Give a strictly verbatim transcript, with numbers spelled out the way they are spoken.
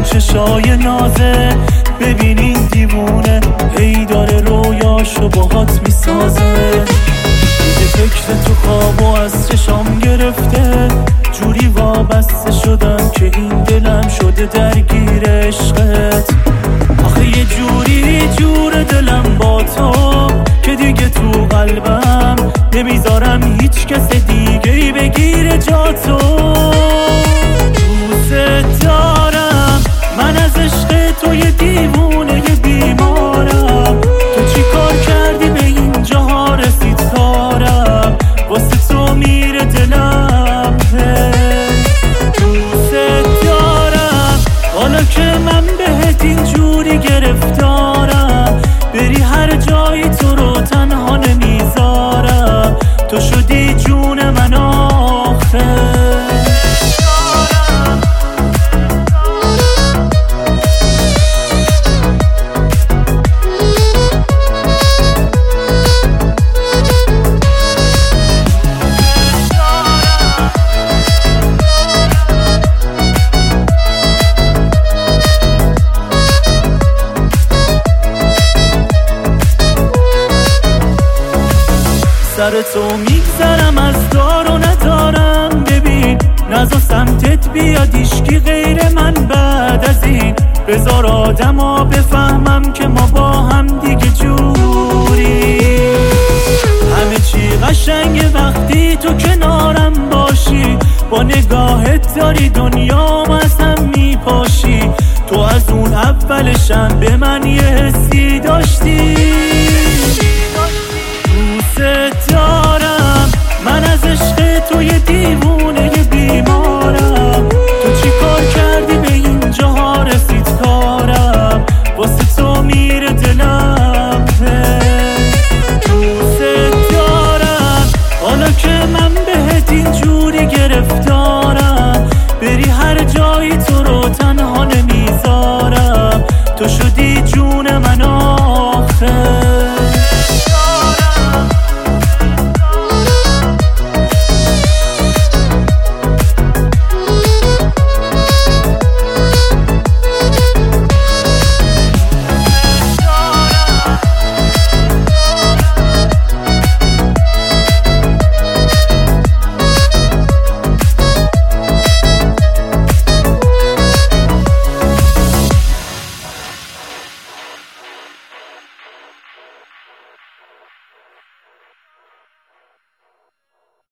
چشای نازه، ببین این دیوونه هی داره رویاشو باهات میسازه. دیگه فکر تو خواب و از چشام گرفته، جوری وابسته شدم که این دلم شده درگیر عشقت. آخه یه جوری جور دلم با تو که دیگه تو قلبم نمیذارم هیچ کس دیگه ای بگیره جا تو. دوست دارم من از عشق تو، یه دیوونه یه بیمارم. تو چی کار کردی به این جا رسید کارم، واسه تو میره دلم. دوست دارم حالا که من بهت اینجوری گرفتارم، بری هر جایی تو رو تنها نمیذارم. تو شدی جون من آخه. سر تو میگذرم از دار و ندارم، ببین نزا سمتت بیاد ایشکی غیر من بعد از این. بذار آدم ها بفهمم که ما با هم دیگه جوری. همه چی قشنگه وقتی تو کنارم باشی، با نگاهت داری دنیام از هم میپاشی. تو از اون اولشم به من یه حسی داشتی. دوست دارم من از عشق تو، یه دیوونه یه بیمارم. تو چی کار کردی به این جا رسید کارم، واسه تو میره دلم. دوست دارم حالا که من بهت اینجوری گرفتارم، بری هر جایی تو رو تنها نمیذارم. تو شدی